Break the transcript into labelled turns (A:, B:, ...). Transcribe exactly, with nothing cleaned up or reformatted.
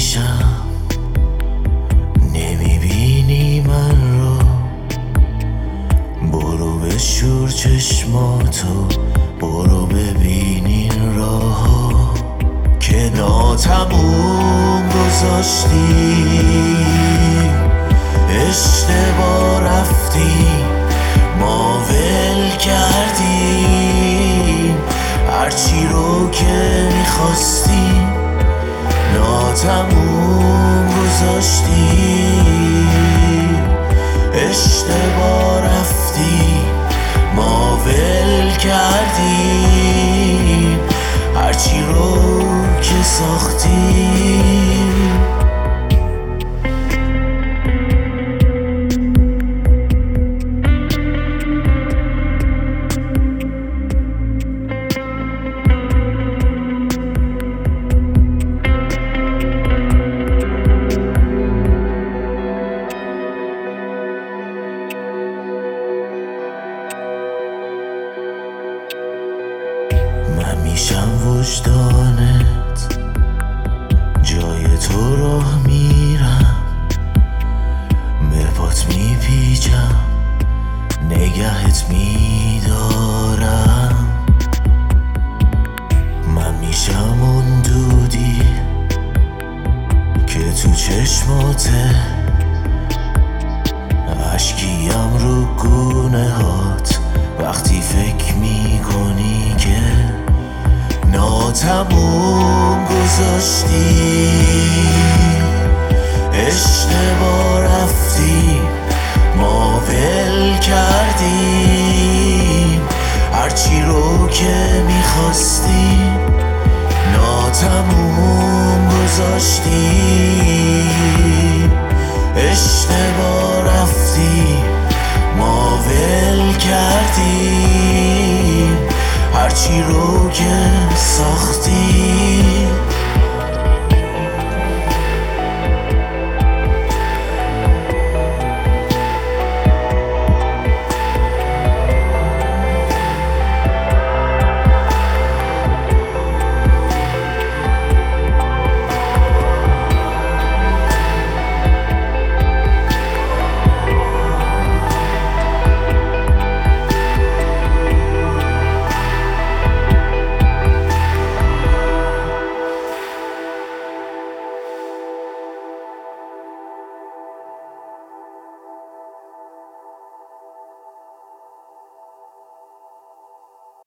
A: میشم، نمیبینی من رو. برو بشور چشماتو، برو ببین این راهو که ناتموم گذاشتی. اشتباه رفتیم، ما ول کردیم هرچی رو که میخواستیم. ناتموم گذاشتیم، اشتباه رفتیم، ما ول کردیم هرچی رو که ساختیم. من میشم وجدانت، جای تو راه میرم، به پات میپیچم، نگهت میدارم. من میشم اون دودی که تو چشماته، اشکیم رو گونه هات وقتی فکر میکنی که ناتموم گذاشتی. اشتباه رفتیم، ما ول کردیم هرچی رو که میخواستیم. ناتموم گذاشتیم، اشتباه رفتیم، ما ول کردیم هرچی رو که ساختی.